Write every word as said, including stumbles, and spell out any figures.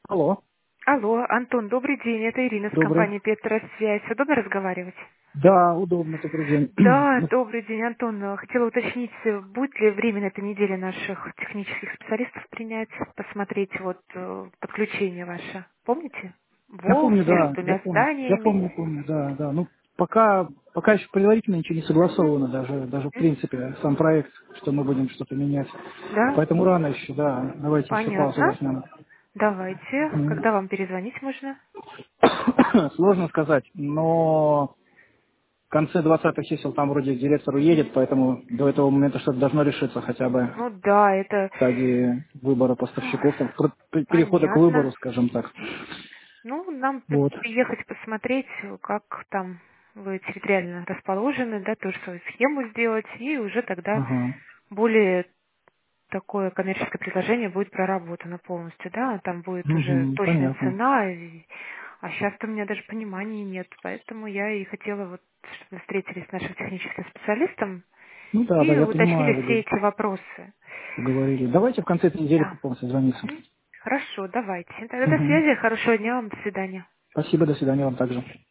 Алло, Алло, Антон, добрый день. Это Ирина с добрый. компании Петросвязь. Удобно разговаривать? Да, удобно, добрый день. Да, Ну, добрый день, Антон. Э, Хотела уточнить, э, будет ли время на этой неделе наших технических специалистов принять, посмотреть вот э, подключение ваше. Помните? я Вол помню, между да, я двумя помню. Я зданиями. помню, помню, да, да. Ну, пока, пока еще предварительно ничего не согласовано, даже, даже в М? принципе, сам проект, что мы будем что-то менять. Да, Поэтому рано еще, да, давайте еще паузу понятно. возьмем. Давайте. М. Когда вам перезвонить можно? Сложно сказать, но в конце двадцатых чисел там вроде директор уедет, поэтому до этого момента что-то должно решиться хотя бы Ну да, это в стадии выбора поставщиков, там, пр- перехода к понятно. выбору, скажем так. Ну, нам п- Вот. приехать посмотреть, как там вы территориально расположены, да, тоже свою схему сделать, и уже тогда Ага. более такое коммерческое предложение будет проработано полностью, да, там будет уже Мгм, точная понятно. цена, и- а сейчас у меня даже понимания нет, поэтому я и хотела вот, чтобы вы встретились с нашим техническим специалистом Ну да, да, и я уточнили понимаю, вы все говорите, эти вопросы. поговорили. Давайте в конце этой недели Да. попробуем созвониться. Мгм. Хорошо, давайте. Тогда до Мгм. связи, хорошего дня вам, до свидания. Спасибо, до свидания вам также.